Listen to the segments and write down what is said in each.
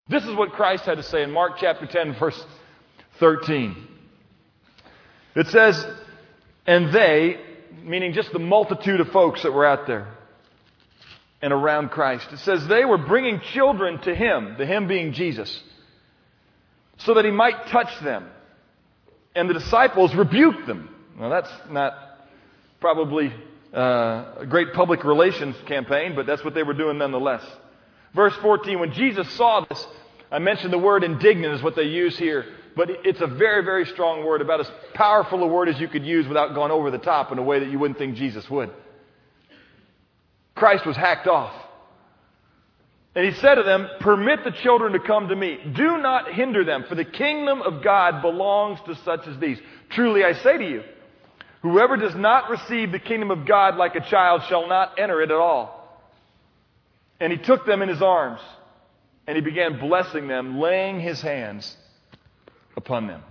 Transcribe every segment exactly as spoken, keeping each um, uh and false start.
This is what Christ had to say in Mark chapter ten, verse thirteen. It says, and they, meaning just the multitude of folks that were out there and around Christ, it says they were bringing children to Him, the Him being Jesus, so that He might touch them. And the disciples rebuked them. Now that's not probably uh, a great public relations campaign, but that's what they were doing nonetheless. Verse fourteen, when Jesus saw this, I mentioned the word indignant is what they use here, but it's a very, very strong word, about as powerful a word as you could use without going over the top in a way that you wouldn't think Jesus would. Christ was hacked off. And He said to them, permit the children to come to me. Do not hinder them, for the kingdom of God belongs to such as these. Truly I say to you, whoever does not receive the kingdom of God like a child shall not enter it at all. And He took them in His arms, and He began blessing them, laying His hands upon them.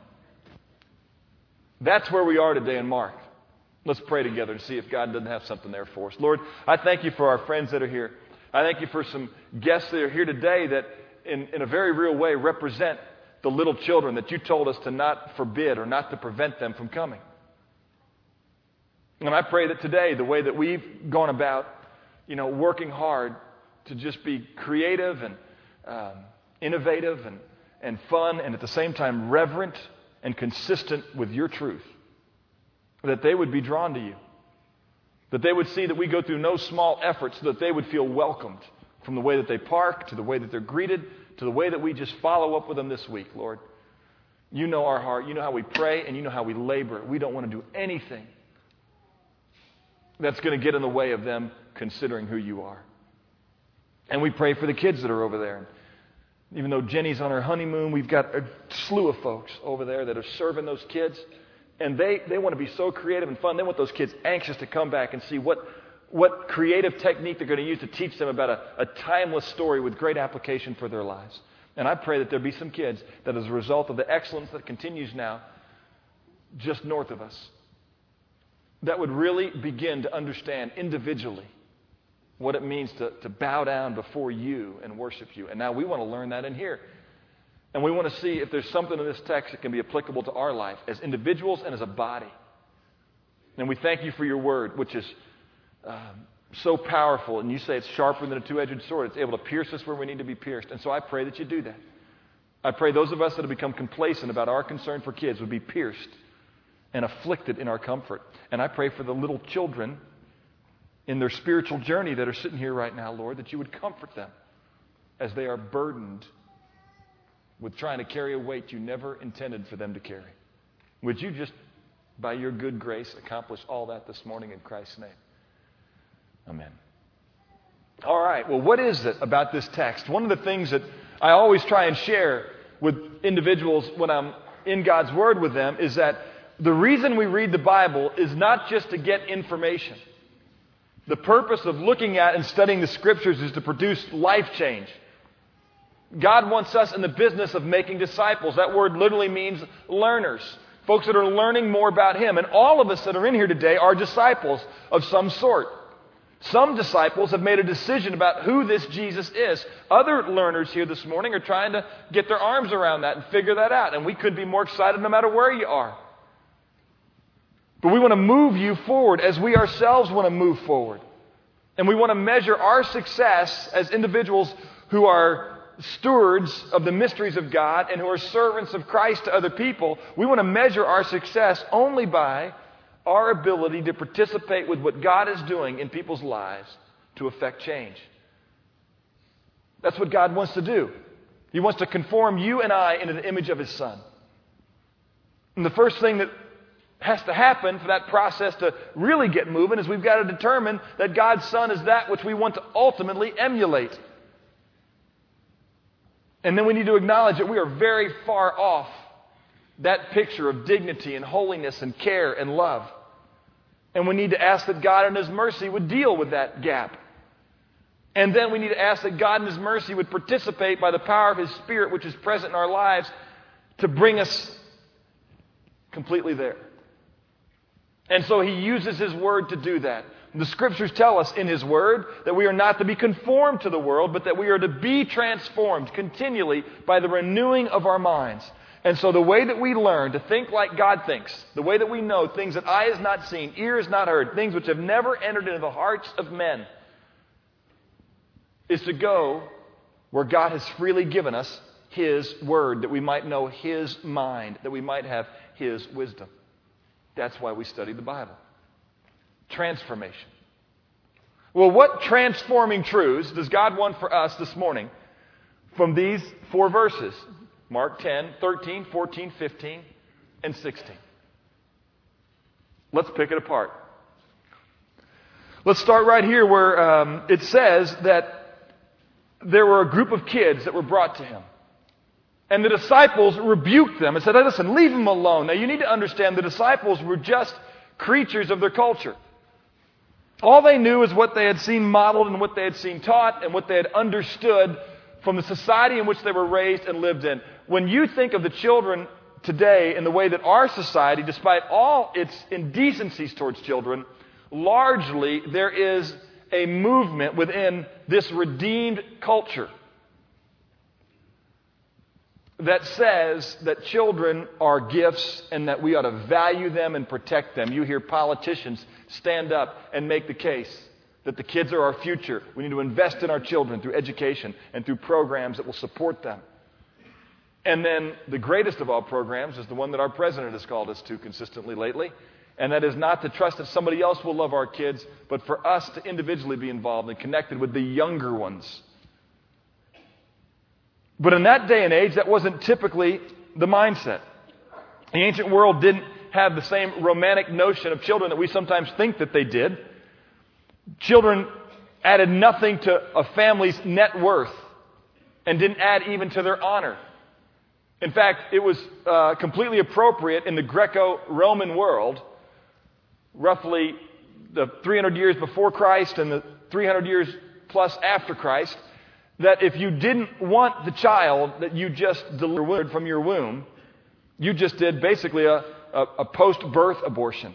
That's where we are today in Mark. Let's pray together and see if God doesn't have something there for us. Lord, I thank You for our friends that are here. I thank You for some guests that are here today that in, in a very real way represent the little children that You told us to not forbid or not to prevent them from coming. And I pray that today, the way that we've gone about, you know, working hard to just be creative and um, innovative and, and fun, and at the same time reverent and consistent with Your truth, that they would be drawn to You. That they would see that we go through no small effort so that they would feel welcomed, from the way that they park, to the way that they're greeted, to the way that we just follow up with them this week, Lord. You know our heart. You know how we pray, and You know how we labor. We don't want to do anything that's going to get in the way of them considering who You are. And we pray for the kids that are over there. Even though Jenny's on her honeymoon, we've got a slew of folks over there that are serving those kids. And they, they want to be so creative and fun. They want those kids anxious to come back and see what, what creative technique they're going to use to teach them about a, a timeless story with great application for their lives. And I pray that there be some kids that, as a result of the excellence that continues now just north of us, that would really begin to understand individually what it means to, to bow down before You and worship You. And now we want to learn that in here. And we want to see if there's something in this text that can be applicable to our life as individuals and as a body. And we thank You for Your word, which is um, so powerful. And You say it's sharper than a two-edged sword. It's able to pierce us where we need to be pierced. And so I pray that You do that. I pray those of us that have become complacent about our concern for kids would be pierced and afflicted in our comfort. And I pray for the little children in their spiritual journey that are sitting here right now, Lord, that You would comfort them as they are burdened with trying to carry a weight You never intended for them to carry. Would You just, by Your good grace, accomplish all that this morning in Christ's name? Amen. All right, well, what is it about this text? One of the things that I always try and share with individuals when I'm in God's Word with them is that the reason we read the Bible is not just to get information. The purpose of looking at and studying the Scriptures is to produce life change. God wants us in the business of making disciples. That word literally means learners. Folks that are learning more about Him. And all of us that are in here today are disciples of some sort. Some disciples have made a decision about who this Jesus is. Other learners here this morning are trying to get their arms around that and figure that out. And we could be more excited no matter where you are. But we want to move you forward as we ourselves want to move forward. And we want to measure our success as individuals who are stewards of the mysteries of God and who are servants of Christ to other people. We want to measure our success only by our ability to participate with what God is doing in people's lives to affect change. That's what God wants to do. He wants to conform you and I into the image of His Son. And the first thing that has to happen for that process to really get moving is we've got to determine that God's Son is that which we want to ultimately emulate. And then we need to acknowledge that we are very far off that picture of dignity and holiness and care and love. And we need to ask that God in His mercy would deal with that gap. And then we need to ask that God in His mercy would participate by the power of His Spirit, which is present in our lives, to bring us completely there. And so He uses His Word to do that. The Scriptures tell us in His Word that we are not to be conformed to the world, but that we are to be transformed continually by the renewing of our minds. And so the way that we learn to think like God thinks, the way that we know things that eye has not seen, ear has not heard, things which have never entered into the hearts of men, is to go where God has freely given us His Word, that we might know His mind, that we might have His wisdom. That's why we study the Bible. Transformation. Well, what transforming truths does God want for us this morning from these four verses? Mark ten, thirteen, fourteen, fifteen, and sixteen. Let's pick it apart. Let's start right here where um, it says that there were a group of kids that were brought to Him. And the disciples rebuked them and said, hey, listen, leave them alone. Now, you need to understand the disciples were just creatures of their culture. All they knew is what they had seen modeled and what they had seen taught and what they had understood from the society in which they were raised and lived in. When you think of the children today in the way that our society, despite all its indecencies towards children, largely there is a movement within this redeemed culture that says that children are gifts and that we ought to value them and protect them. You hear politicians stand up and make the case that the kids are our future. We need to invest in our children through education and through programs that will support them. And then the greatest of all programs is the one that our president has called us to consistently lately, and that is not to trust that somebody else will love our kids, but for us to individually be involved and connected with the younger ones. But in that day and age, that wasn't typically the mindset. The ancient world didn't have the same romantic notion of children that we sometimes think that they did. Children added nothing to a family's net worth and didn't add even to their honor. In fact, it was uh, completely appropriate in the Greco-Roman world, roughly the three hundred years before Christ and the three hundred years plus after Christ, that if you didn't want the child that you just delivered from your womb, you just did basically a, a, a post-birth abortion.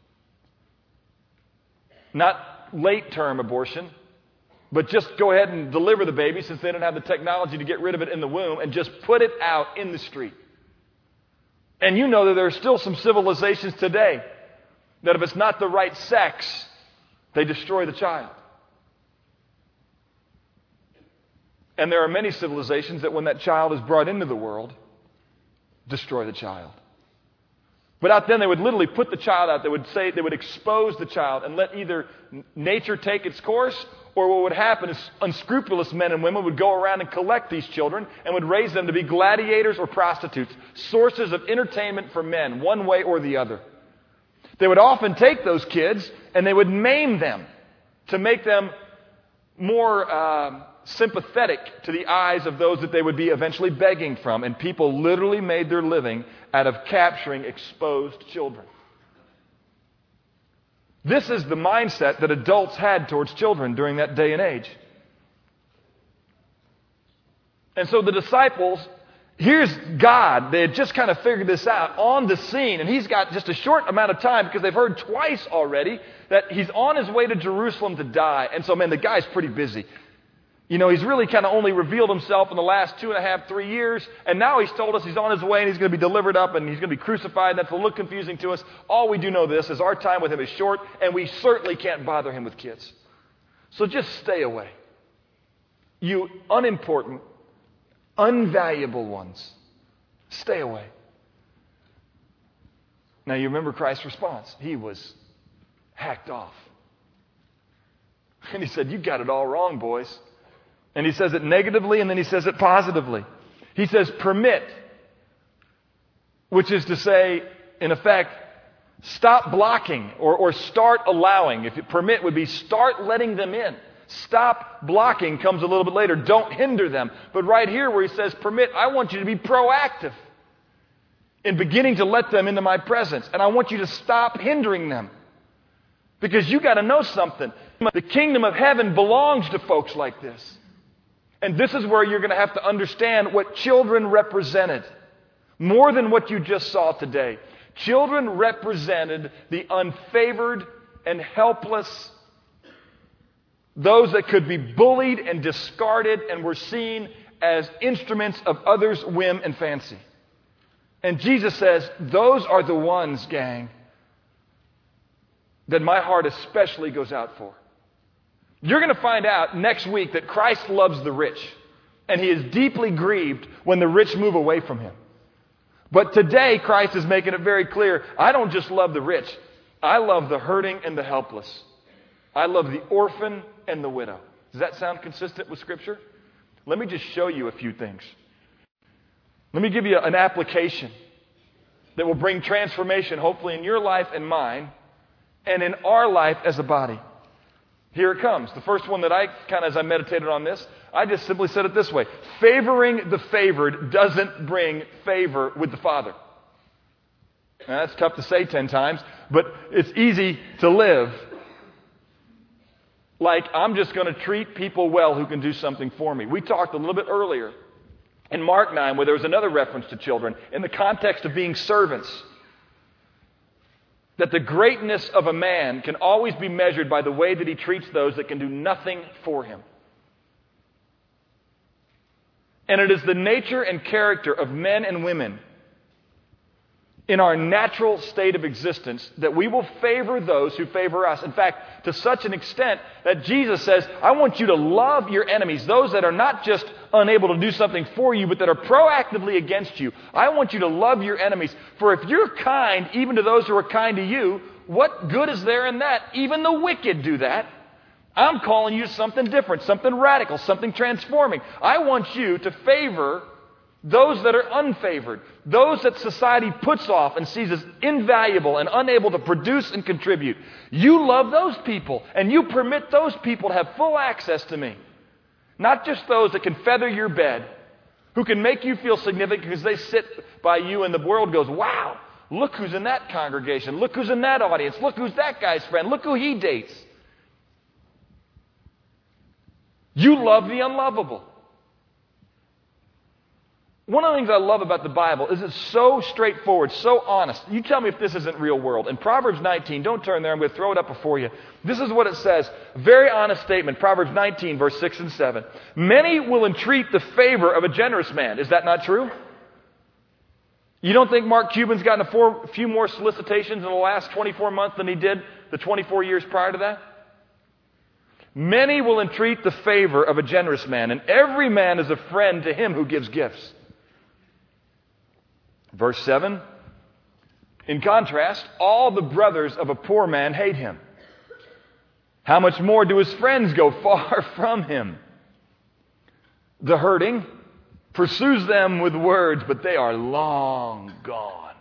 Not late-term abortion, but just go ahead and deliver the baby since they didn't have the technology to get rid of it in the womb and just put it out in the street. And you know that there are still some civilizations today that if it's not the right sex, they destroy the child. And there are many civilizations that when that child is brought into the world, destroy the child. But out then they would literally put the child out. They would say, they would expose the child and let either nature take its course, or what would happen is unscrupulous men and women would go around and collect these children and would raise them to be gladiators or prostitutes, sources of entertainment for men, one way or the other. They would often take those kids and they would maim them to make them more uh, sympathetic to the eyes of those that they would be eventually begging from. And people literally made their living out of capturing exposed children. This is the mindset that adults had towards children during that day and age. And so the disciples, here's God. They had just kind of figured this out on the scene. And He's got just a short amount of time because they've heard twice already that He's on His way to Jerusalem to die. And so, man, the guy's pretty busy. You know, He's really kind of only revealed Himself in the last two and a half, three years. And now He's told us He's on His way and He's going to be delivered up and He's going to be crucified. That's a little confusing to us. All we do know this is our time with Him is short and we certainly can't bother Him with kids. So just stay away. You unimportant, unvaluable ones, stay away. Now you remember Christ's response. He was hacked off. And He said, you got it all wrong, boys. And He says it negatively and then He says it positively. He says permit, which is to say, in effect, stop blocking or, or start allowing. If it permit would be start letting them in. Stop blocking comes a little bit later. Don't hinder them. But right here where He says permit, I want you to be proactive in beginning to let them into my presence. And I want you to stop hindering them. Because you got to know something. The kingdom of heaven belongs to folks like this. And this is where you're going to have to understand what children represented. More than what you just saw today. Children represented the unfavored and helpless Those that could be bullied and discarded and were seen as instruments of others' whim and fancy. And Jesus says, those are the ones, gang, that my heart especially goes out for. You're going to find out next week that Christ loves the rich, and he is deeply grieved when the rich move away from him. But today, Christ is making it very clear, I don't just love the rich. I love the hurting and the helpless. I love the orphan and the widow. Does that sound consistent with Scripture? Let me just show you a few things. Let me give you an application that will bring transformation, hopefully in your life and mine, and in our life as a body. Here it comes. The first one that I kind of, as I meditated on this, I just simply said it this way. Favoring the favored doesn't bring favor with the Father. Now, that's tough to say ten times, but it's easy to live like I'm just going to treat people well who can do something for me. We talked a little bit earlier in Mark nine where there was another reference to children in the context of being servants. That the greatness of a man can always be measured by the way that he treats those that can do nothing for him. And it is the nature and character of men and women in our natural state of existence that we will favor those who favor us. In fact, to such an extent that Jesus says, I want you to love your enemies, those that are not just unable to do something for you, but that are proactively against you. I want you to love your enemies. For if you're kind, even to those who are kind to you, what good is there in that? Even the wicked do that. I'm calling you something different, something radical, something transforming. I want you to favor those that are unfavored, those that society puts off and sees as invaluable and unable to produce and contribute. You love those people, and you permit those people to have full access to me. Not just those that can feather your bed, who can make you feel significant because they sit by you and the world goes, wow, look who's in that congregation, look who's in that audience, look who's that guy's friend, look who he dates. You love the unlovable. One of the things I love about the Bible is it's so straightforward, so honest. You tell me if this isn't real world. In Proverbs nineteen, don't turn there, I'm going to throw it up before you. This is what it says. Very honest statement. Proverbs nineteen, verse six and seven. Many will entreat the favor of a generous man. Is that not true? You don't think Mark Cuban's gotten a four, few more solicitations in the last twenty-four months than he did the twenty-four years prior to that? Many will entreat the favor of a generous man, and every man is a friend to him who gives gifts. Verse seven, in contrast, all the brothers of a poor man hate him. How much more do his friends go far from him? The hurting pursues them with words, but they are long gone.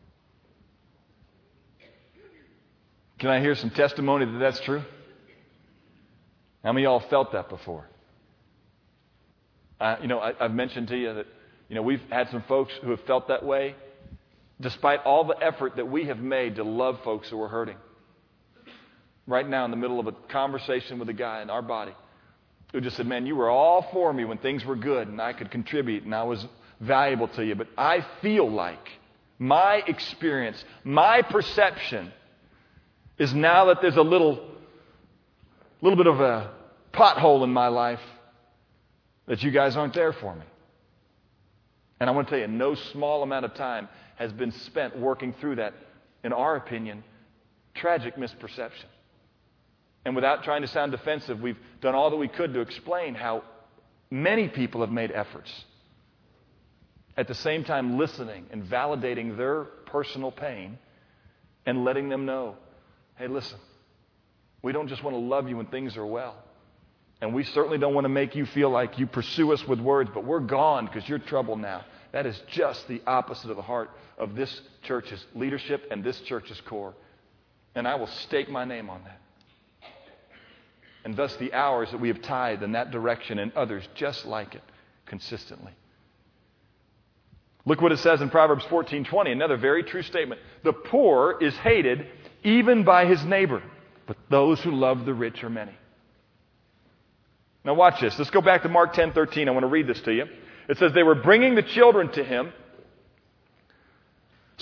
Can I hear some testimony that that's true? How many of y'all felt that before? Uh, you know, I, I've mentioned to you that You know, we've had some folks who have felt that way despite all the effort that we have made to love folks who are hurting. Right now in the middle of a conversation with a guy in our body who just said, man, you were all for me when things were good and I could contribute and I was valuable to you. But I feel like my experience, my perception is now that there's a little, little bit of a pothole in my life that you guys aren't there for me. And I want to tell you, no small amount of time has been spent working through that, in our opinion, tragic misperception. And without trying to sound defensive, we've done all that we could to explain how many people have made efforts. At the same time, listening and validating their personal pain and letting them know, hey, listen, we don't just want to love you when things are well. And we certainly don't want to make you feel like you pursue us with words, but we're gone because you're troubled now. That is just the opposite of the heart of this church's leadership and this church's core. And I will stake my name on that. And thus the hours that we have tithed in that direction and others just like it consistently. Look what it says in Proverbs fourteen twenty, another very true statement. The poor is hated even by his neighbor, but those who love the rich are many. Now watch this. Let's go back to Mark ten thirteen. I want to read this to you. It says they were bringing the children to him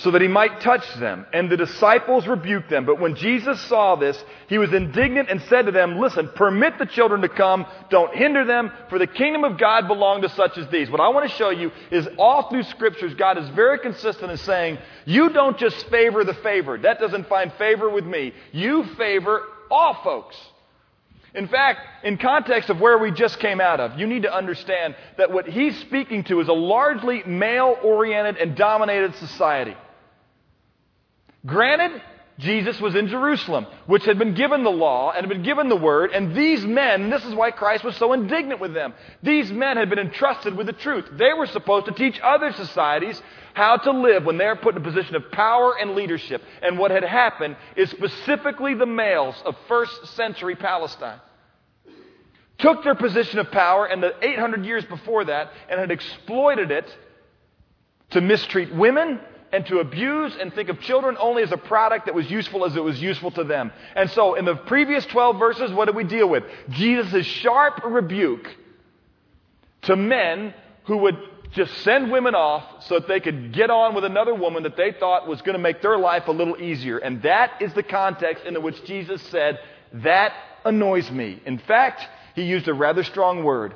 so that he might touch them. And the disciples rebuked them. But when Jesus saw this, he was indignant and said to them, listen, permit the children to come. Don't hinder them, for the kingdom of God belongs to such as these. What I want to show you is all through Scriptures, God is very consistent in saying, you don't just favor the favored. That doesn't find favor with me. You favor all folks. In fact, in context of where we just came out of, you need to understand that what he's speaking to is a largely male-oriented and dominated society. Granted, Jesus was in Jerusalem, which had been given the law and had been given the word, and these men, and this is why Christ was so indignant with them, these men had been entrusted with the truth. They were supposed to teach other societies how to live when they're put in a position of power and leadership. And what had happened is specifically the males of first century Palestine took their position of power in the eight hundred years before that and had exploited it to mistreat women and to abuse and think of children only as a product that was useful as it was useful to them. And so in the previous twelve verses, what did we deal with? Jesus' sharp rebuke to men who would just send women off so that they could get on with another woman that they thought was going to make their life a little easier. And that is the context in which Jesus said, that annoys me. In fact, he used a rather strong word.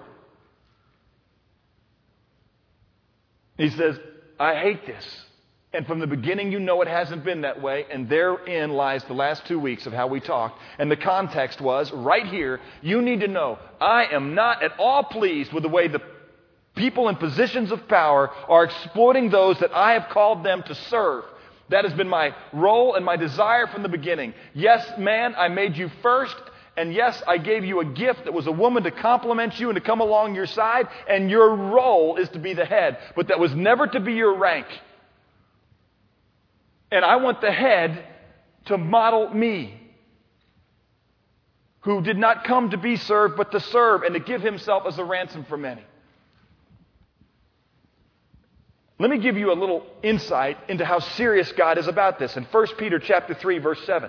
He says, I hate this. And from the beginning, you know it hasn't been that way. And therein lies the last two weeks of how we talked. And the context was, right here, you need to know, I am not at all pleased with the way the people in positions of power are exploiting those that I have called them to serve. That has been my role and my desire from the beginning. Yes, man, I made you first. And yes, I gave you a gift that was a woman to complement you and to come along your side. And your role is to be the head. But that was never to be your rank. And I want the head to model me, who did not come to be served, but to serve and to give himself as a ransom for many. Let me give you a little insight into how serious God is about this. In First Peter chapter three, verse seven.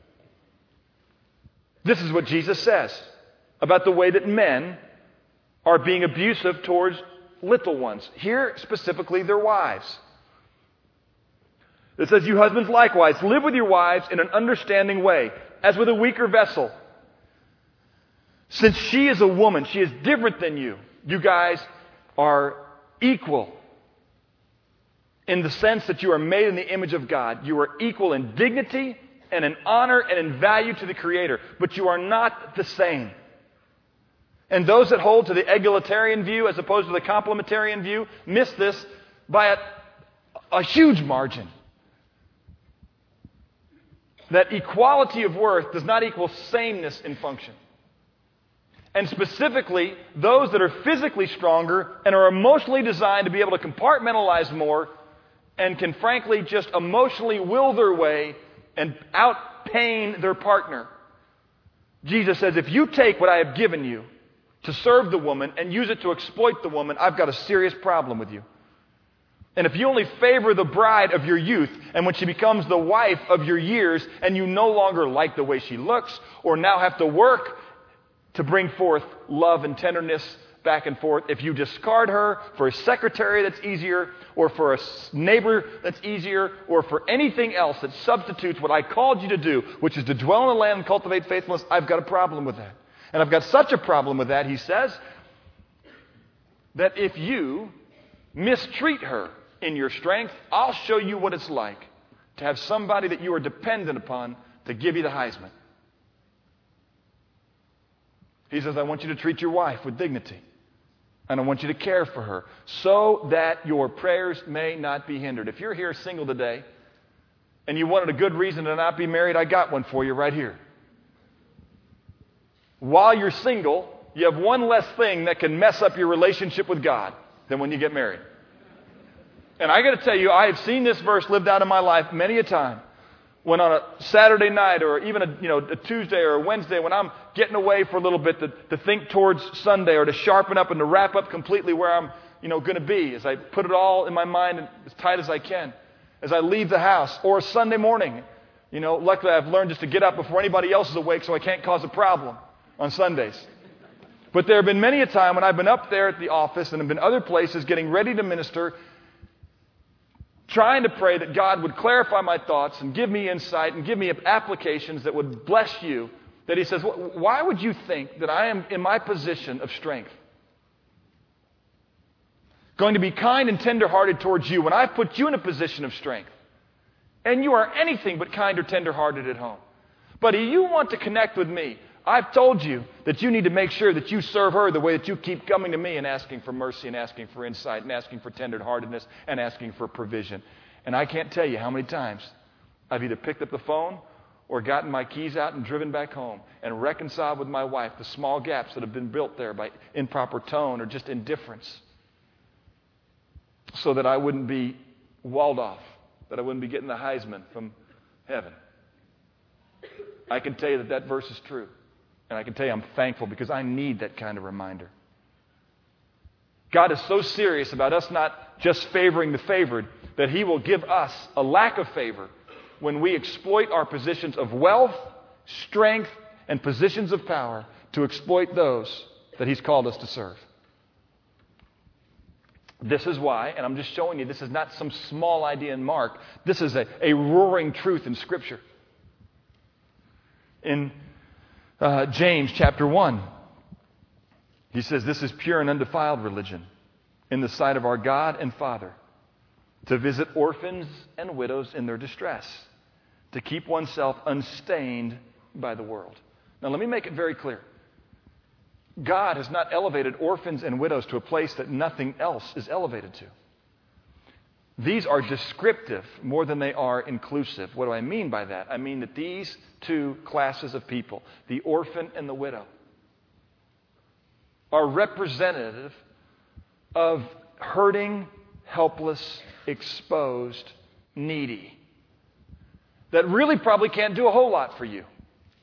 This is what Jesus says about the way that men are being abusive towards little ones. Here, specifically, their wives. It says, you husbands likewise, live with your wives in an understanding way, as with a weaker vessel. Since she is a woman, she is different than you. You guys are equal in the sense that you are made in the image of God. You are equal in dignity and in honor and in value to the Creator. But you are not the same. And those that hold to the egalitarian view as opposed to the complementarian view miss this by a, a huge margin. That equality of worth does not equal sameness in function. And specifically, those that are physically stronger and are emotionally designed to be able to compartmentalize more and can frankly just emotionally will their way and outpain their partner. Jesus says, if you take what I have given you to serve the woman and use it to exploit the woman, I've got a serious problem with you. And if you only favor the bride of your youth, and when she becomes the wife of your years, and you no longer like the way she looks, or now have to work to bring forth love and tenderness back and forth, if you discard her for a secretary that's easier, or for a neighbor that's easier, or for anything else that substitutes what I called you to do, which is to dwell in the land and cultivate faithfulness, I've got a problem with that. And I've got such a problem with that, he says, that if you mistreat her in your strength, I'll show you what it's like to have somebody that you are dependent upon to give you the Heisman. He says, I want you to treat your wife with dignity. And I want you to care for her so that your prayers may not be hindered. If you're here single today and you wanted a good reason to not be married, I got one for you right here. While you're single, you have one less thing that can mess up your relationship with God than when you get married. And I got to tell you, I have seen this verse lived out in my life many a time. When on a Saturday night or even a, you know, a Tuesday or a Wednesday, when I'm getting away for a little bit to, to think towards Sunday or to sharpen up and to wrap up completely where I'm you know, going to be, as I put it all in my mind as tight as I can, as I leave the house, or a Sunday morning. You know, luckily I've learned just to get up before anybody else is awake so I can't cause a problem on Sundays. But there have been many a time when I've been up there at the office and have been other places getting ready to minister, trying to pray that God would clarify my thoughts and give me insight and give me applications that would bless you, that he says, why would you think that I am in my position of strength going to be kind and tenderhearted towards you when I've put you in a position of strength and you are anything but kind or tenderhearted at home? But if you want to connect with me, I've told you that you need to make sure that you serve her the way that you keep coming to me and asking for mercy and asking for insight and asking for tenderheartedness and asking for provision. And I can't tell you how many times I've either picked up the phone or gotten my keys out and driven back home and reconciled with my wife the small gaps that have been built there by improper tone or just indifference, so that I wouldn't be walled off, that I wouldn't be getting the Heisman from heaven. I can tell you that that verse is true. And I can tell you I'm thankful because I need that kind of reminder. God is so serious about us not just favoring the favored that he will give us a lack of favor when we exploit our positions of wealth, strength, and positions of power to exploit those that he's called us to serve. This is why, and I'm just showing you, this is not some small idea in Mark. This is a, a roaring truth in Scripture. In uh, James chapter one, he says, this is pure and undefiled religion in the sight of our God and Father, to visit orphans and widows in their distress, to keep oneself unstained by the world. Now let me make it very clear. God has not elevated orphans and widows to a place that nothing else is elevated to. These are descriptive more than they are inclusive. What do I mean by that? I mean that these two classes of people, the orphan and the widow, are representative of hurting, helpless, exposed, needy, that really probably can't do a whole lot for you.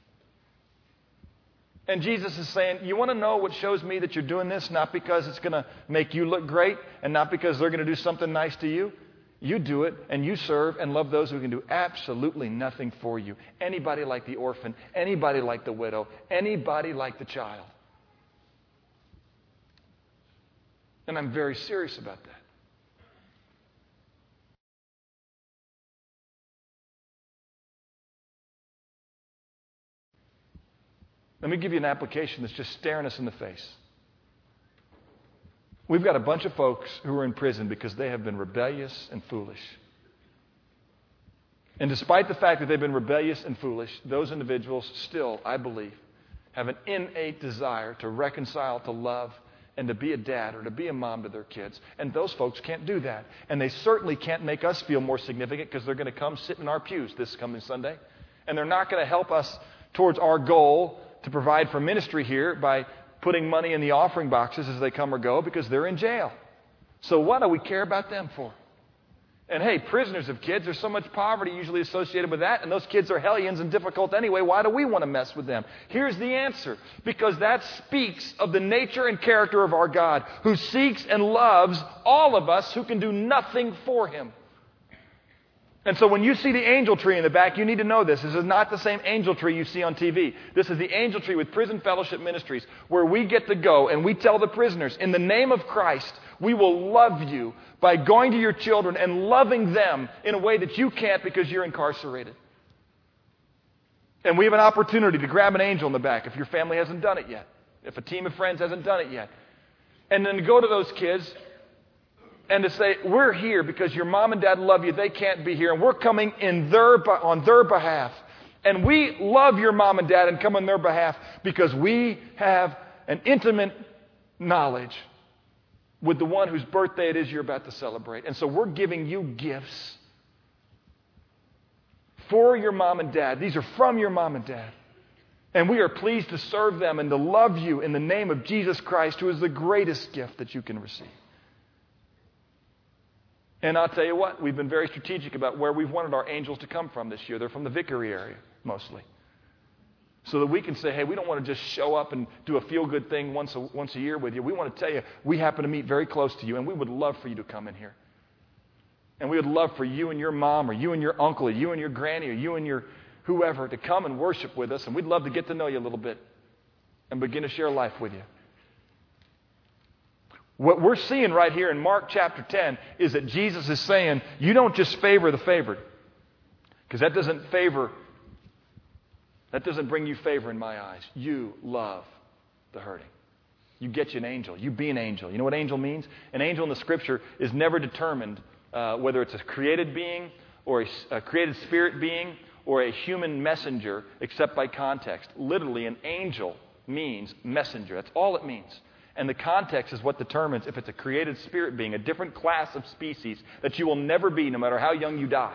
And Jesus is saying, you want to know what shows me that you're doing this? Not because it's going to make you look great and not because they're going to do something nice to you. You do it and you serve and love those who can do absolutely nothing for you. Anybody like the orphan, anybody like the widow, anybody like the child. And I'm very serious about that. Let me give you an application that's just staring us in the face. We've got a bunch of folks who are in prison because they have been rebellious and foolish. And despite the fact that they've been rebellious and foolish, those individuals still, I believe, have an innate desire to reconcile, to love, and to be a dad or to be a mom to their kids. And those folks can't do that. And they certainly can't make us feel more significant because they're going to come sit in our pews this coming Sunday. And they're not going to help us towards our goal to provide for ministry here by putting money in the offering boxes as they come or go because they're in jail. So what do we care about them for? And hey, prisoners of kids, there's so much poverty usually associated with that, and those kids are hellions and difficult anyway. Why do we want to mess with them? Here's the answer. Because that speaks of the nature and character of our God, who seeks and loves all of us who can do nothing for him. And so when you see the angel tree in the back, you need to know this. This is not the same angel tree you see on T V. This is the angel tree with Prison Fellowship Ministries, where we get to go and we tell the prisoners, in the name of Christ, we will love you by going to your children and loving them in a way that you can't because you're incarcerated. And we have an opportunity to grab an angel in the back if your family hasn't done it yet, if a team of friends hasn't done it yet. And then to go to those kids and to say, we're here because your mom and dad love you. They can't be here. And we're coming in their, on their behalf. And we love your mom and dad and come on their behalf because we have an intimate knowledge with the one whose birthday it is you're about to celebrate. And so we're giving you gifts for your mom and dad. These are from your mom and dad. And we are pleased to serve them and to love you in the name of Jesus Christ, who is the greatest gift that you can receive. And I'll tell you what, we've been very strategic about where we've wanted our angels to come from this year. They're from the Vickery area, mostly. So that we can say, hey, we don't want to just show up and do a feel-good thing once a, once a year with you. We want to tell you, we happen to meet very close to you, and we would love for you to come in here. And we would love for you and your mom, or you and your uncle, or you and your granny, or you and your whoever to come and worship with us, and we'd love to get to know you a little bit and begin to share life with you. What we're seeing right here in Mark chapter ten is that Jesus is saying, you don't just favor the favored. Because that doesn't favor, that doesn't bring you favor in my eyes. You love the hurting. You get you an angel. You be an angel. You know what angel means? An angel in the Scripture is never determined uh, whether it's a created being or a, a created spirit being or a human messenger, except by context. Literally, an angel means messenger. That's all it means. And the context is what determines if it's a created spirit being, a different class of species that you will never be no matter how young you die.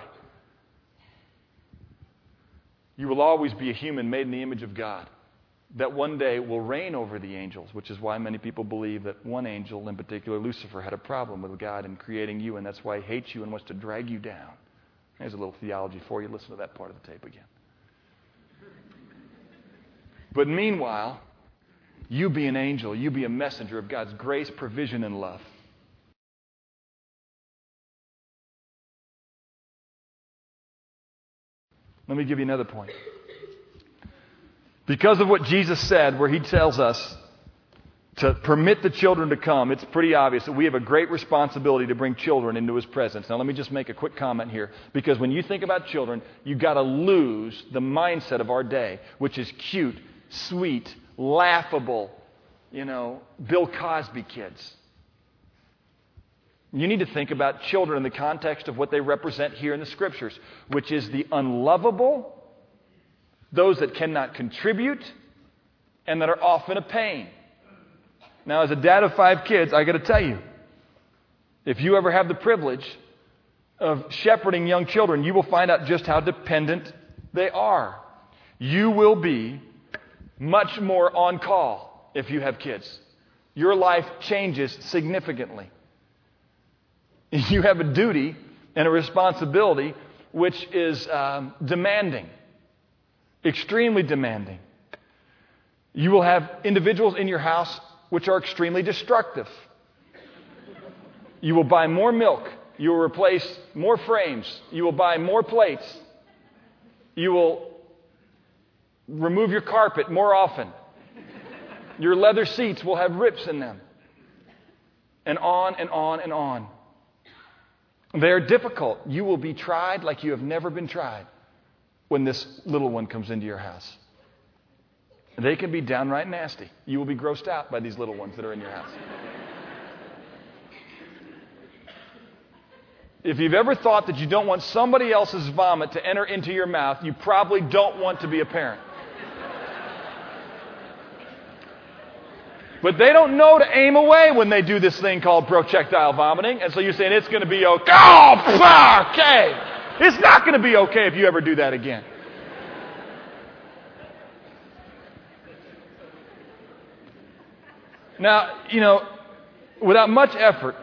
You will always be a human made in the image of God that one day will reign over the angels, which is why many people believe that one angel, in particular Lucifer, had a problem with God in creating you, and that's why he hates you and wants to drag you down. There's a little theology for you. Listen to that part of the tape again. But meanwhile, you be an angel. You be a messenger of God's grace, provision, and love. Let me give you another point. Because of what Jesus said, where he tells us to permit the children to come, it's pretty obvious that we have a great responsibility to bring children into his presence. Now, let me just make a quick comment here. Because when you think about children, you've got to lose the mindset of our day, which is cute, sweet, laughable, you know, Bill Cosby kids. You need to think about children in the context of what they represent here in the Scriptures, which is the unlovable, those that cannot contribute, and that are often a pain. Now, as a dad of five kids, I got to tell you, if you ever have the privilege of shepherding young children, you will find out just how dependent they are. You will be much more on call if you have kids. Your life changes significantly. You have a duty and a responsibility which is um, demanding, extremely demanding. You will have individuals in your house which are extremely destructive. You will buy more milk. You will replace more frames. You will buy more plates. You will remove your carpet more often. Your leather seats will have rips in them. And on and on and on. They are difficult. You will be tried like you have never been tried when this little one comes into your house. They can be downright nasty. You will be grossed out by these little ones that are in your house. If you've ever thought that you don't want somebody else's vomit to enter into your mouth, you probably don't want to be a parent. But they don't know to aim away when they do this thing called projectile vomiting. And so you're saying it's going to be okay. Oh, okay. It's not going to be okay if you ever do that again. Now, you know, without much effort,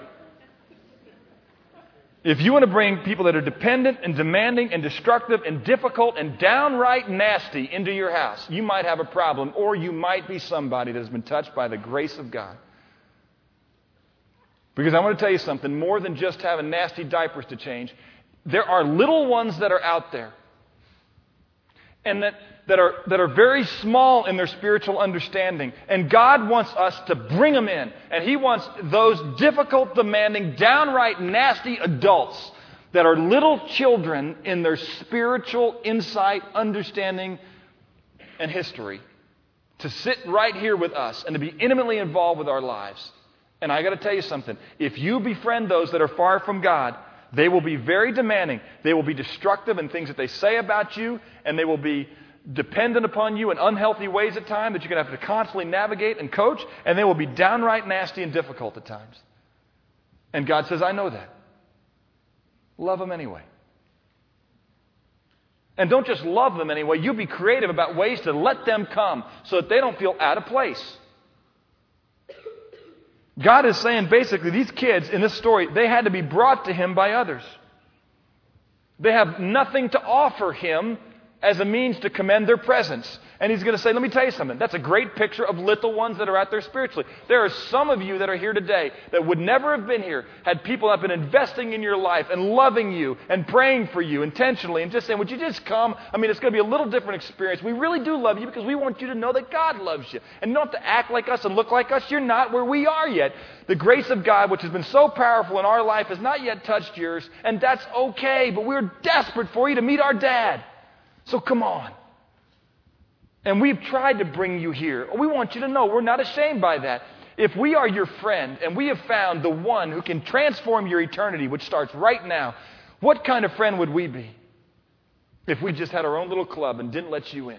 if you want to bring people that are dependent and demanding and destructive and difficult and downright nasty into your house, you might have a problem, or you might be somebody that has been touched by the grace of God. Because I want to tell you something, more than just having nasty diapers to change, there are little ones that are out there and that, that are that are very small in their spiritual understanding. And God wants us to bring them in. And He wants those difficult, demanding, downright nasty adults that are little children in their spiritual insight, understanding, and history to sit right here with us and to be intimately involved with our lives. And I got to tell you something. If you befriend those that are far from God, they will be very demanding. They will be destructive in things that they say about you, and they will be dependent upon you in unhealthy ways at times that you're going to have to constantly navigate and coach, and they will be downright nasty and difficult at times. And God says, I know that. Love them anyway. And don't just love them anyway. You be creative about ways to let them come so that they don't feel out of place. God is saying basically these kids in this story, they had to be brought to Him by others. They have nothing to offer Him as a means to commend their presence. And he's going to say, let me tell you something. That's a great picture of little ones that are out there spiritually. There are some of you that are here today that would never have been here had people not been investing in your life and loving you and praying for you intentionally and just saying, would you just come? I mean, it's going to be a little different experience. We really do love you because we want you to know that God loves you. And you don't have to act like us and look like us. You're not where we are yet. The grace of God, which has been so powerful in our life, has not yet touched yours. And that's okay. But we're desperate for you to meet our dad. So come on. And we've tried to bring you here. We want you to know we're not ashamed by that. If we are your friend and we have found the one who can transform your eternity, which starts right now, what kind of friend would we be if we just had our own little club and didn't let you in?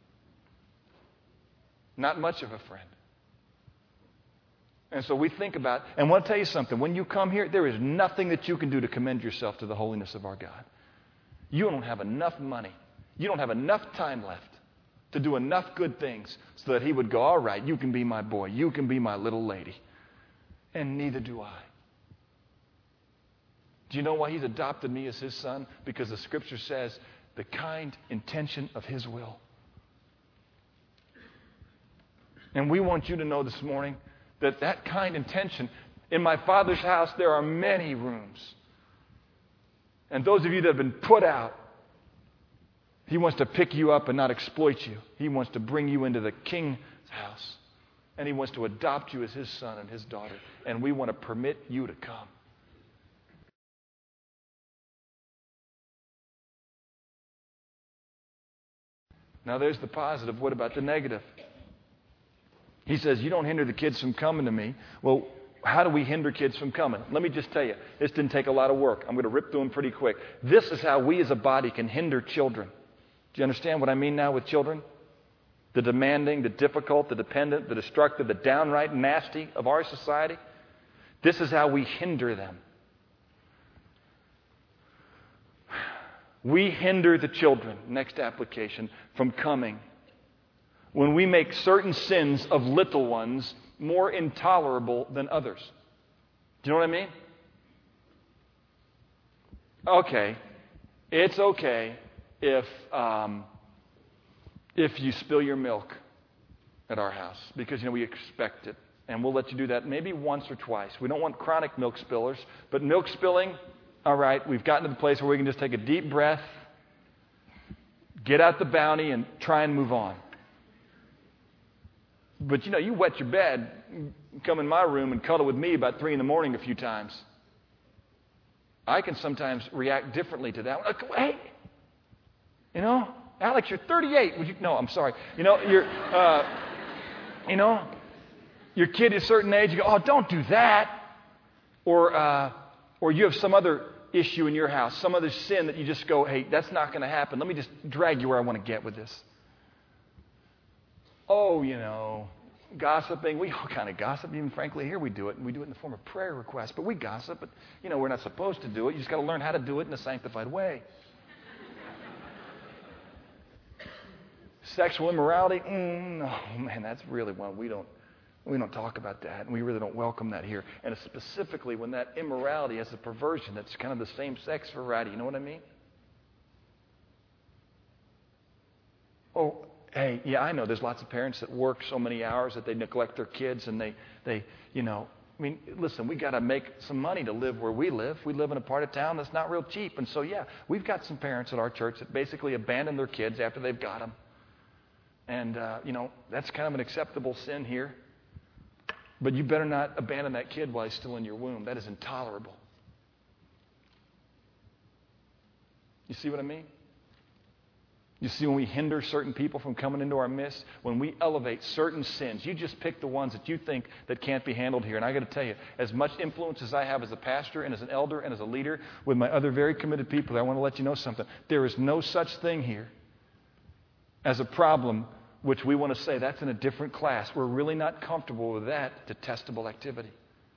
Not much of a friend. And so we think about, and I want to tell you something. When you come here, there is nothing that you can do to commend yourself to the holiness of our God. You don't have enough money. You don't have enough time left to do enough good things so that he would go, all right, you can be my boy. You can be my little lady. And neither do I. Do you know why he's adopted me as his son? Because the Scripture says the kind intention of his will. And we want you to know this morning that that kind intention, in my Father's house there are many rooms. And those of you that have been put out, he wants to pick you up and not exploit you. He wants to bring you into the King's house. And he wants to adopt you as his son and his daughter. And we want to permit you to come. Now there's the positive. What about the negative? He says, you don't hinder the kids from coming to me. Well, how do we hinder kids from coming? Let me just tell you, this didn't take a lot of work. I'm going to rip through them pretty quick. This is how we as a body can hinder children. Do you understand what I mean now with children? The demanding, the difficult, the dependent, the destructive, the downright nasty of our society. This is how we hinder them. We hinder the children, next application, from coming when we make certain sins of little ones more intolerable than others. Do you know what I mean? Okay, it's okay if um, if you spill your milk at our house because, you know, we expect it. And we'll let you do that maybe once or twice. We don't want chronic milk spillers. But milk spilling, all right, we've gotten to the place where we can just take a deep breath, get out the bounty, and try and move on. But, you know, you wet your bed, come in my room and cuddle with me about three in the morning a few times. I can sometimes react differently to that. Like, hey, you know, Alex, you're thirty-eight. Would you? No, I'm sorry. You know, you're, uh, you know, your kid is a certain age. You go, oh, don't do that. Or, uh, or you have some other issue in your house, some other sin that you just go, hey, that's not going to happen. Let me just drag you where I want to get with this. Oh, you know, gossiping. We all kind of gossip. Even frankly, here we do it. And we do it in the form of prayer requests. But we gossip. But, you know, we're not supposed to do it. You just got to learn how to do it in a sanctified way. Sexual immorality. Mm, oh, man, that's really one we don't, we don't talk about that. And we really don't welcome that here. And it's specifically when that immorality has a perversion that's kind of the same sex variety. You know what I mean? Oh, hey, yeah, I know there's lots of parents that work so many hours that they neglect their kids and they, they you know, I mean, listen, we got to make some money to live where we live. We live in a part of town that's not real cheap. And so, yeah, we've got some parents at our church that basically abandon their kids after they've got them. And, uh, you know, that's kind of an acceptable sin here. But you better not abandon that kid while he's still in your womb. That is intolerable. You see what I mean? You see, when we hinder certain people from coming into our midst, when we elevate certain sins, you just pick the ones that you think that can't be handled here. And I got to tell you, as much influence as I have as a pastor and as an elder and as a leader with my other very committed people, I want to let you know something. There is no such thing here as a problem which we want to say that's in a different class. We're really not comfortable with that detestable activity.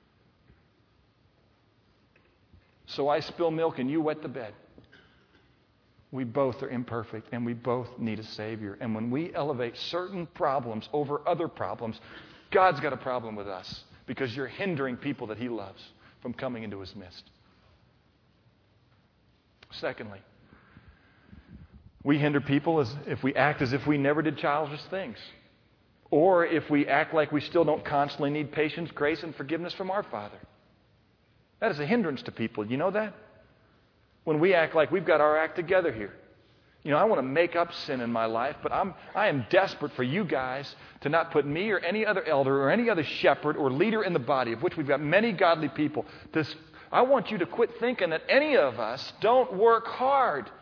So I spill milk and you wet the bed. We both are imperfect and we both need a Savior. And when we elevate certain problems over other problems, God's got a problem with us because you're hindering people that He loves from coming into His midst. Secondly, We hinder people as if we act as if we never did childish things. Or if we act like we still don't constantly need patience, grace, and forgiveness from our Father. That is a hindrance to people. You know that? When we act like we've got our act together here. You know, I want to make up sin in my life, but I'm, I am desperate for you guys to not put me or any other elder or any other shepherd or leader in the body, of which we've got many godly people. To, I want you to quit thinking that any of us don't work hard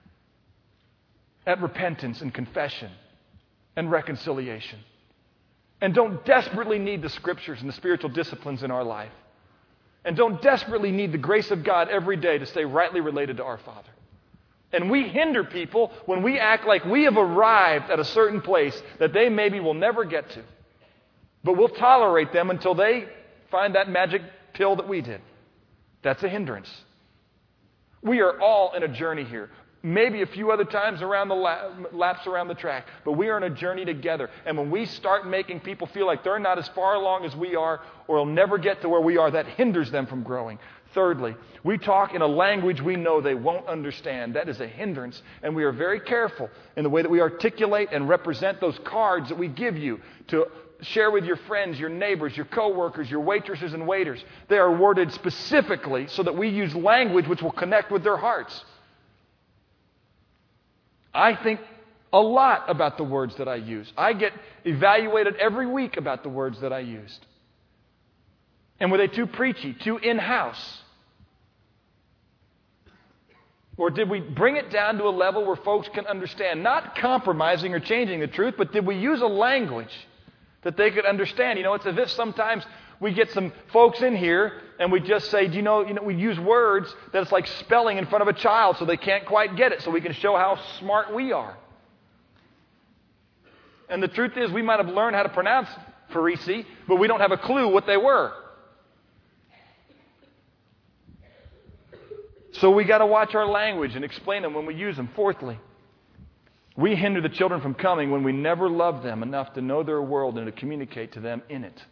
at repentance and confession and reconciliation. And don't desperately need the Scriptures and the spiritual disciplines in our life. And don't desperately need the grace of God every day to stay rightly related to our Father. And we hinder people when we act like we have arrived at a certain place that they maybe will never get to. But we'll tolerate them until they find that magic pill that we did. That's a hindrance. We are all in a journey here. Maybe a few other times around the la- laps around the track, but we are on a journey together. And when we start making people feel like they're not as far along as we are, or will never get to where we are, that hinders them from growing. Thirdly, we talk in a language we know they won't understand. That is a hindrance, and we are very careful in the way that we articulate and represent those cards that we give you to share with your friends, your neighbors, your coworkers, your waitresses and waiters. They are worded specifically so that we use language which will connect with their hearts. I think a lot about the words that I use. I get evaluated every week about the words that I used. And were they too preachy, too in-house? Or did we bring it down to a level where folks can understand? Not compromising or changing the truth, but did we use a language that they could understand? You know, it's as if sometimes we get some folks in here and we just say, do you know, you know, we use words that it's like spelling in front of a child so they can't quite get it, so we can show how smart we are. And the truth is, we might have learned how to pronounce Pharisee, but we don't have a clue what they were. So we got to watch our language and explain them when we use them. Fourthly, we hinder the children from coming when we never love them enough to know their world and to communicate to them in it.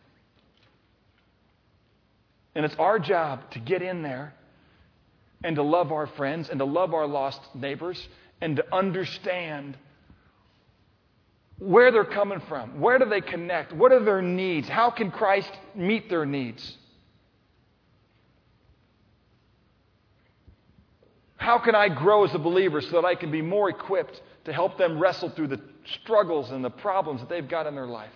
And it's our job to get in there and to love our friends and to love our lost neighbors and to understand where they're coming from. Where do they connect? What are their needs? How can Christ meet their needs? How can I grow as a believer so that I can be more equipped to help them wrestle through the struggles and the problems that they've got in their life?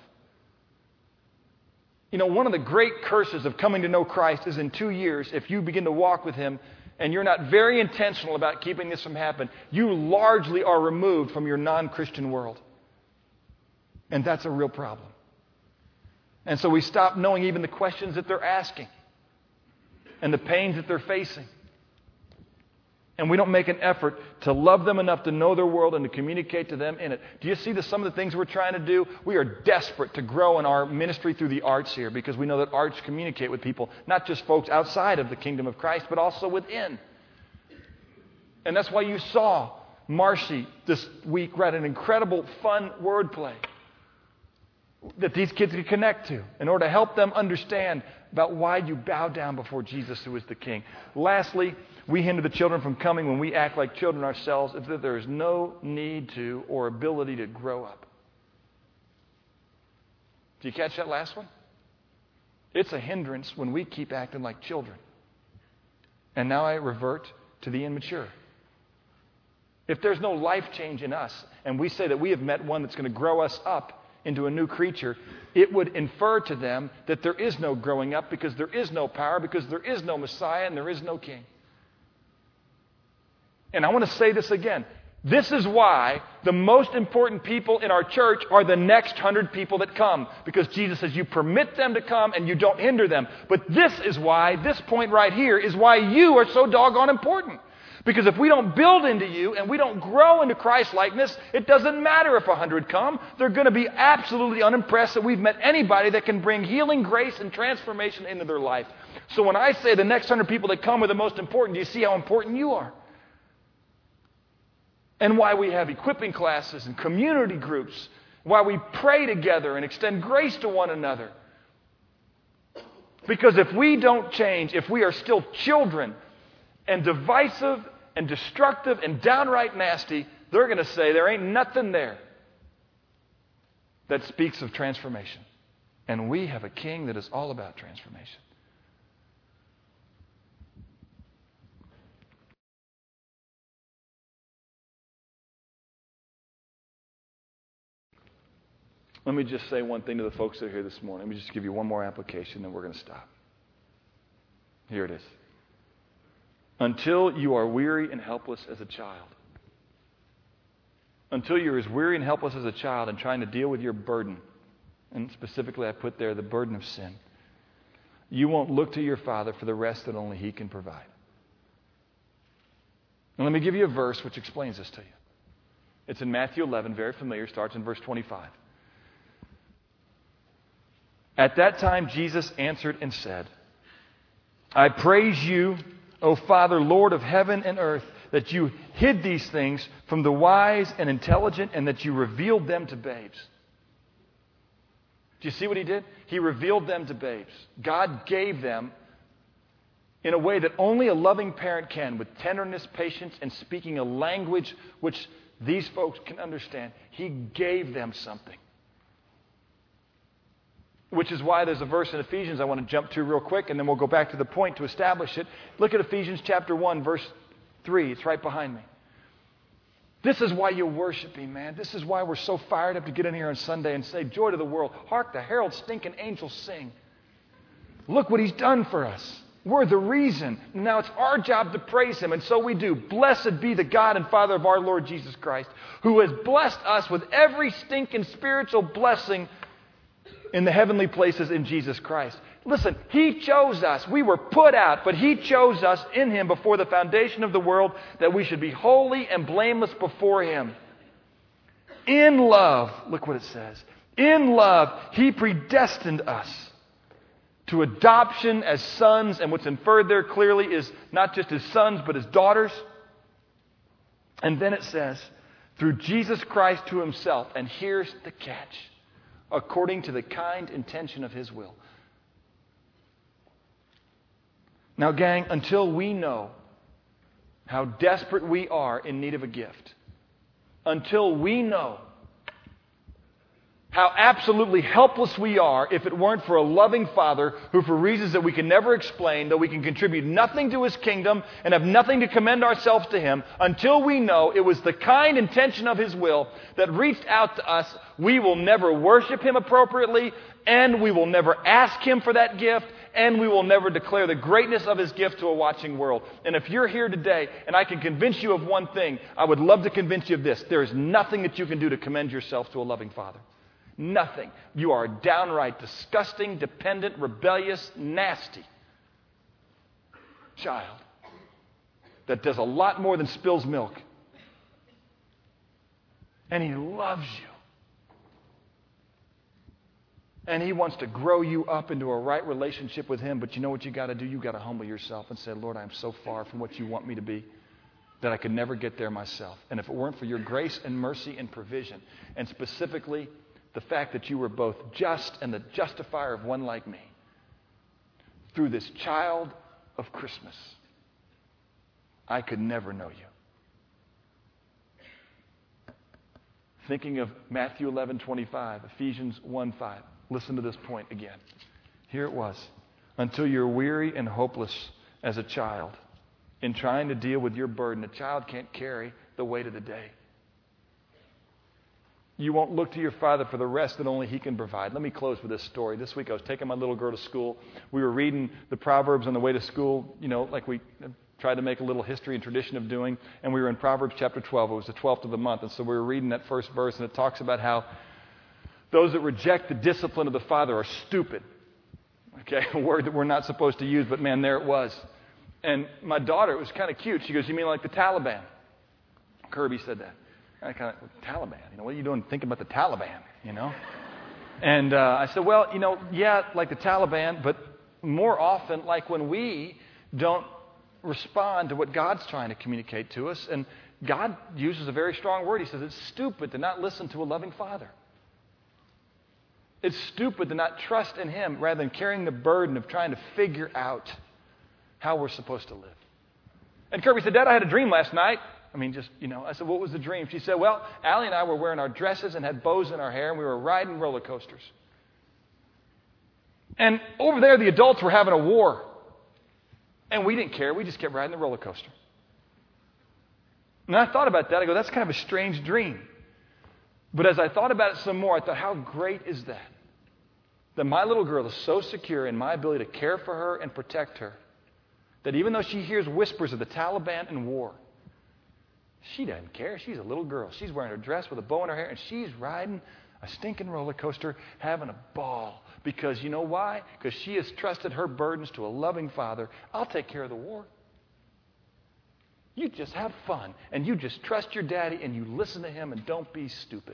You know, one of the great curses of coming to know Christ is in two years, if you begin to walk with Him and you're not very intentional about keeping this from happening, you largely are removed from your non-Christian world. And that's a real problem. And so we stop knowing even the questions that they're asking and the pains that they're facing. And we don't make an effort to love them enough to know their world and to communicate to them in it. Do you see the, some of the things we're trying to do? We are desperate to grow in our ministry through the arts here because we know that arts communicate with people, not just folks outside of the kingdom of Christ, but also within. And that's why you saw Marcy this week write an incredible, fun wordplay that these kids could connect to in order to help them understand about why you bow down before Jesus, who is the King. Lastly, we hinder the children from coming when we act like children ourselves, as if there is no need to or ability to grow up. Do you catch that last one? It's a hindrance when we keep acting like children. And now I revert to the immature. If there's no life change in us, and we say that we have met one that's going to grow us up into a new creature, it would infer to them that there is no growing up because there is no power, because there is no Messiah, and there is no King. And I want to say this again. This is why the most important people in our church are the next hundred people that come. Because Jesus says you permit them to come and you don't hinder them. But this is why, this point right here, is why you are so doggone important. Because if we don't build into you and we don't grow into Christ-likeness, it doesn't matter if a hundred come. They're going to be absolutely unimpressed that we've met anybody that can bring healing, grace, and transformation into their life. So when I say the next hundred people that come are the most important, do you see how important you are? And why we have equipping classes and community groups. Why we pray together and extend grace to one another. Because if we don't change, if we are still children and divisive and destructive and downright nasty, they're going to say there ain't nothing there that speaks of transformation. And we have a king that is all about transformation. Let me just say one thing to the folks that are here this morning. Let me just give you one more application, then we're going to stop. Here it is. Until you are weary and helpless as a child, until you're as weary and helpless as a child and trying to deal with your burden, and specifically I put there the burden of sin, you won't look to your Father for the rest that only He can provide. And let me give you a verse which explains this to you. It's in Matthew eleven, very familiar, starts in verse twenty-five. At that time Jesus answered and said, I praise you, O Father, Lord of heaven and earth, that you hid these things from the wise and intelligent and that you revealed them to babes. Do you see what He did? He revealed them to babes. God gave them in a way that only a loving parent can, with tenderness, patience, and speaking a language which these folks can understand. He gave them something. Which is why there's a verse in Ephesians I want to jump to real quick, and then we'll go back to the point to establish it. Look at Ephesians chapter one, verse three. It's right behind me. This is why you worship Him, man. This is why we're so fired up to get in here on Sunday and say, joy to the world. Hark, the herald stinking angels sing. Look what He's done for us. We're the reason. Now it's our job to praise Him, and so we do. Blessed be the God and Father of our Lord Jesus Christ, who has blessed us with every stinking spiritual blessing in the heavenly places in Jesus Christ. Listen, He chose us. We were put out, but He chose us in Him before the foundation of the world that we should be holy and blameless before Him. In love, look what it says. In love, He predestined us to adoption as sons, and what's inferred there clearly is not just as sons, but as daughters. And then it says, through Jesus Christ to Himself, and here's the catch, according to the kind intention of His will. Now, gang, until we know how desperate we are in need of a gift, until we know how absolutely helpless we are if it weren't for a loving Father who, for reasons that we can never explain, though we can contribute nothing to His kingdom and have nothing to commend ourselves to Him, until we know it was the kind intention of His will that reached out to us, we will never worship Him appropriately, and we will never ask Him for that gift, and we will never declare the greatness of His gift to a watching world. And if you're here today and I can convince you of one thing, I would love to convince you of this. There is nothing that you can do to commend yourself to a loving Father. Nothing. You are downright disgusting, dependent, rebellious, nasty child that does a lot more than spills milk. And He loves you. And He wants to grow you up into a right relationship with Him. But you know what you got to do? You got to humble yourself and say, Lord, I'm so far from what you want me to be that I could never get there myself. And if it weren't for your grace and mercy and provision, and specifically the fact that you were both just and the justifier of one like me, through this child of Christmas, I could never know you. Thinking of Matthew eleven twenty-five, Ephesians one five. Listen to this point again. Here it was. Until you're weary and hopeless as a child in trying to deal with your burden. A child can't carry the weight of the day. You won't look to your Father for the rest that only He can provide. Let me close with this story. This week I was taking my little girl to school. We were reading the Proverbs on the way to school, you know, like we tried to make a little history and tradition of doing. And we were in Proverbs chapter twelve. It was the twelfth of the month. And so we were reading that first verse, and it talks about how those that reject the discipline of the Father are stupid. Okay, a word that we're not supposed to use, but man, there it was. And my daughter, it was kind of cute. She goes, you mean like the Taliban? Kirby said that. I kind of, Taliban, you know, what are you doing thinking about the Taliban, you know? And uh, I said, well, you know, yeah, like the Taliban, but more often like when we don't respond to what God's trying to communicate to us. And God uses a very strong word. He says it's stupid to not listen to a loving Father. It's stupid to not trust in Him rather than carrying the burden of trying to figure out how we're supposed to live. And Kirby said, Dad, I had a dream last night. I mean, just, you know, I said, what was the dream? She said, well, Allie and I were wearing our dresses and had bows in our hair, and we were riding roller coasters. And over there, the adults were having a war. And we didn't care. We just kept riding the roller coaster. And I thought about that. I go, that's kind of a strange dream. But as I thought about it some more, I thought, how great is that? That my little girl is so secure in my ability to care for her and protect her that even though she hears whispers of the Taliban and war, she doesn't care. She's a little girl. She's wearing her dress with a bow in her hair, and she's riding a stinking roller coaster, having a ball. Because you know why? Because she has trusted her burdens to a loving Father. I'll take care of the war. You just have fun, and you just trust your daddy, and you listen to him, and don't be stupid.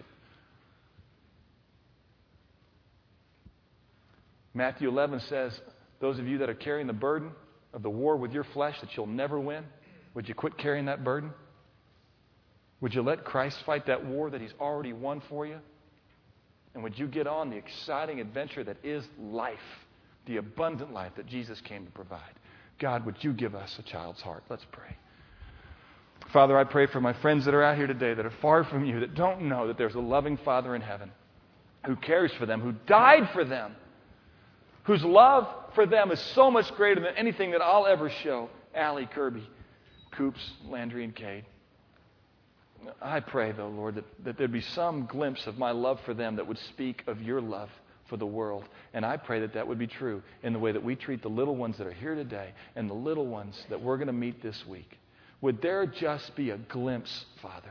Matthew eleven says, those of you that are carrying the burden of the war with your flesh that you'll never win, would you quit carrying that burden? Would you let Christ fight that war that he's already won for you? And would you get on the exciting adventure that is life, the abundant life that Jesus came to provide? God, would you give us a child's heart? Let's pray. Father, I pray for my friends that are out here today that are far from you, that don't know that there's a loving Father in heaven who cares for them, who died for them, whose love for them is so much greater than anything that I'll ever show. Allie, Kirby, Coops, Landry, and Cade. I pray, though, Lord, that, that there'd be some glimpse of my love for them that would speak of your love for the world. And I pray that that would be true in the way that we treat the little ones that are here today and the little ones that we're going to meet this week. Would there just be a glimpse, Father,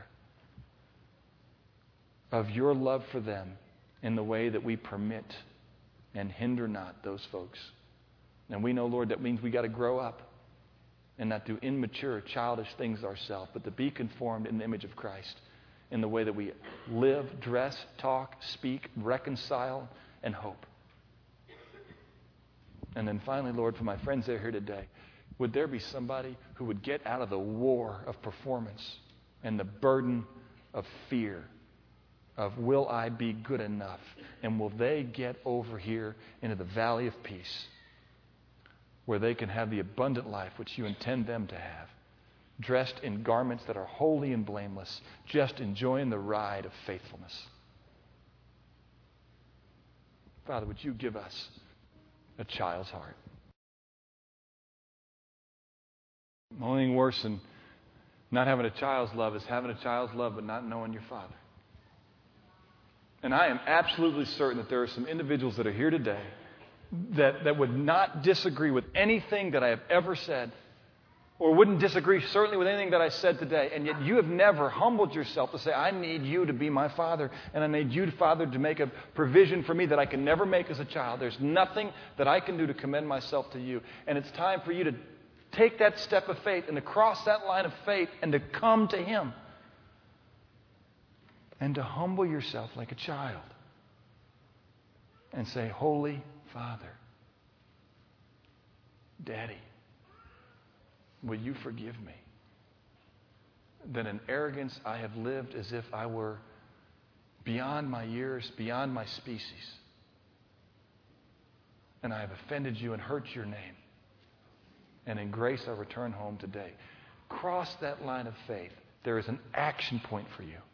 of your love for them in the way that we permit and hinder not those folks? And we know, Lord, that means we got to grow up and not do immature, childish things ourselves, but to be conformed in the image of Christ in the way that we live, dress, talk, speak, reconcile, and hope. And then finally, Lord, for my friends that are here today, would there be somebody who would get out of the war of performance and the burden of fear of will I be good enough? And will they get over here into the valley of peace where they can have the abundant life which you intend them to have, dressed in garments that are holy and blameless, just enjoying the ride of faithfulness? Father, would you give us a child's heart? The only thing worse than not having a child's love is having a child's love but not knowing your Father. And I am absolutely certain that there are some individuals that are here today that, that would not disagree with anything that I have ever said, or wouldn't disagree certainly with anything that I said today, and yet you have never humbled yourself to say, I need you to be my Father, and I need you, Father, to make a provision for me that I can never make as a child. There's nothing that I can do to commend myself to you. And it's time for you to take that step of faith and to cross that line of faith and to come to him and to humble yourself like a child and say, Holy Father, Daddy, will you forgive me that in arrogance I have lived as if I were beyond my years, beyond my species, and I have offended you and hurt your name. And in grace I return home today. Cross that line of faith. There is an action point for you.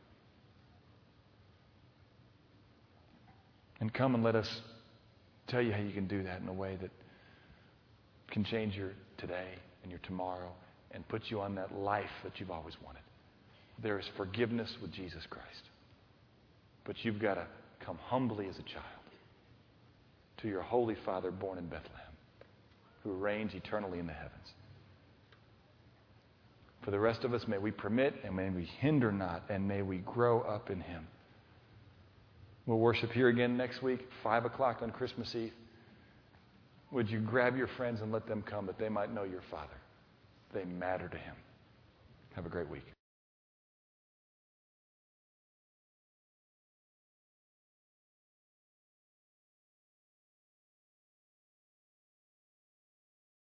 And come and let us tell you how you can do that in a way that can change your today and your tomorrow and put you on that life that you've always wanted. There is forgiveness with Jesus Christ. But you've got to come humbly as a child to your Holy Father born in Bethlehem, who reigns eternally in the heavens. For the rest of us, may we permit and may we hinder not, and may we grow up in him. We'll worship here again next week, five o'clock on Christmas Eve. Would you grab your friends and let them come that they might know your Father? They matter to him. Have a great week.